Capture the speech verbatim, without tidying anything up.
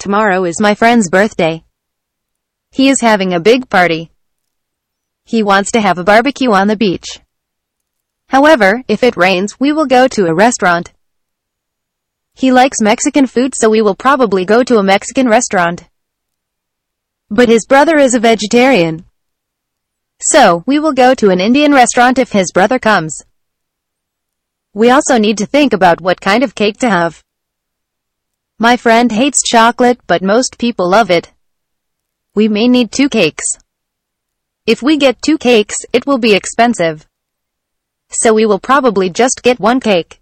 tomorrow is my friend's birthday. He is having a big party. He wants to have a barbecue on the beach. However, if it rains, we will go to a restaurant. He likes Mexican food, so we will probably go to a Mexican restaurant. But his brother is a vegetarian. So, we will go to an Indian restaurant if his brother comes. We also need to think about what kind of cake to have. My friend hates chocolate, but most people love it. We may need two cakes. If we get two cakes, it will be expensive. So we will probably just get one cake.